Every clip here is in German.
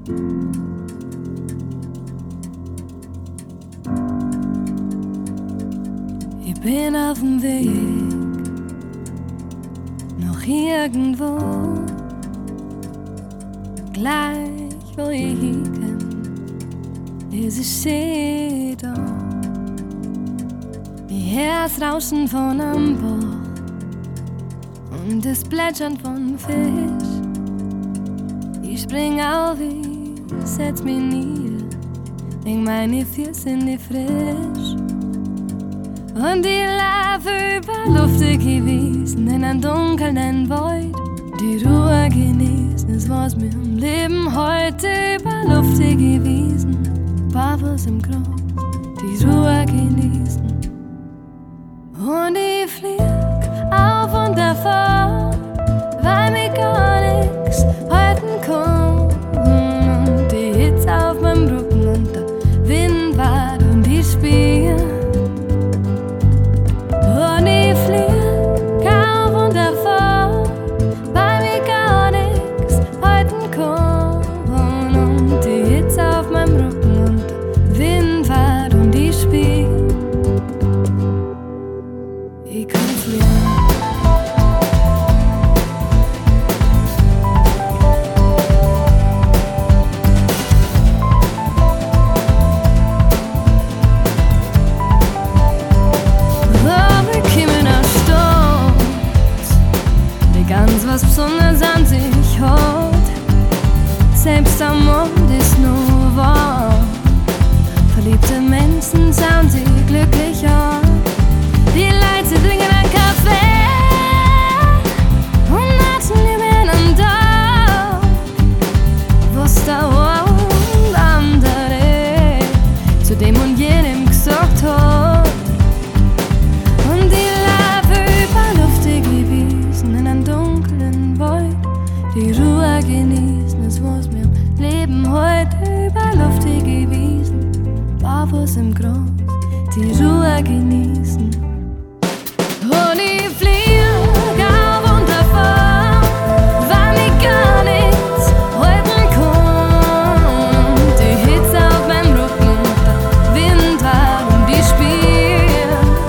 Ich bin auf dem Weg, noch irgendwo, gleich wo ich hinkomm, ist es schön da. Ich hör das Rauschen von einem Bach und das Plätschern von Fisch. Ich spring auf, ich setz mich nieder, leg meine Füße in die Frisch. Und ich laufe über luftige Wiesen in einem dunklen Wald. Die Ruhe genießen, ist was mir im Leben heute. Über luftige Wiesen, barfuß im Gras, die Ruhe genießen. Und ich flieg auf und davon, weil mir gar nix halten kann. Und die Hitze auf meinem Rücken und der Wind wart und ich spiel. Und ich flieg auf und davon, weil mir gar nix halten kann. Und die Hitze auf meinem Rücken und der Wind wart und ich spiel. Ich kann fliegen. Ganz was Besonderes an sich hat. Selbst am Mond ist nur wahr. Verliebte Menschen sahen sie glücklicher. Die Leute trinken einen Kaffee und natzen die Männer da. Was der und andere zu dem und jenem gesagt hat. Und die Lava über luftige Wiesen in einem dunklen Wald. Die Ruhe genießen, das was mir im Leben heute. Über luftige Wiesen, barfuß im Gras, die Ruhe genießen. Und ich flieg auf und davon, weil mich gar nichts halten kann. Die Hitze auf meinem Rücken und der Wind war und ich spiel.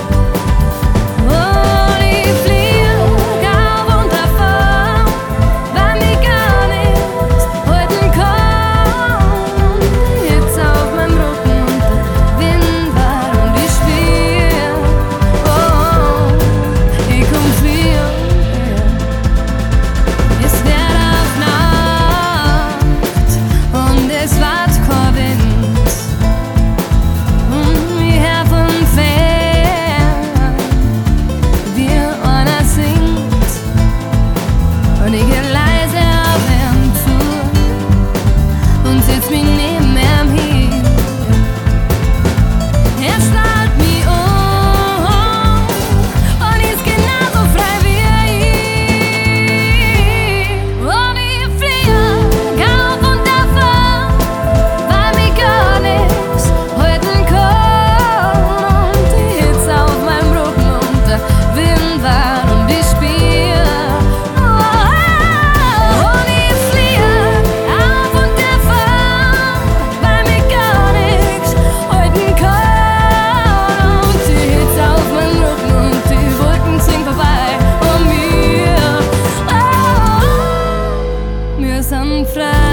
Und ich flieg auf und davon, weil mich gar nichts halten kann. Die Hitze auf meinem Rücken und der Wind war und ich spiel. Oh, ich komm fliegen. Es wird auf Nacht und es wart kein Wind. Und wir hör von fern, wie einer singt. Und ich geh leise auf ihm zu und setz mich neben ihm hin. Er starrt mich und ist genauso frei wie ich. Und ich flieg auf und davon, weil mich gar nichts halten kann. Und die Hitze auf meinem Rücken und der Wind war und ich spiel. Und ich flieg auf und davon, weil mich gar nichts halten kann. Und die Hitze auf meinem Rücken und die Wolken ziehen vorbei. Und wir sind frei.